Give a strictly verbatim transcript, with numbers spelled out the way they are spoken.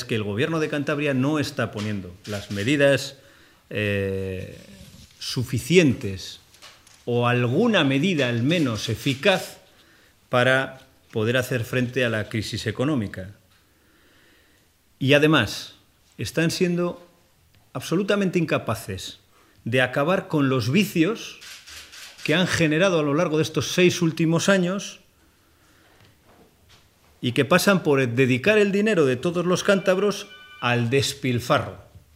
es que el Gobierno de Cantabria no está poniendo las medidas eh, suficientes o alguna medida al menos eficaz para poder hacer frente a la crisis económica. Y además están siendo absolutamente incapaces de acabar con los vicios que han generado a lo largo de estos seis últimos años y que pasan por dedicar el dinero de todos los cántabros al despilfarro.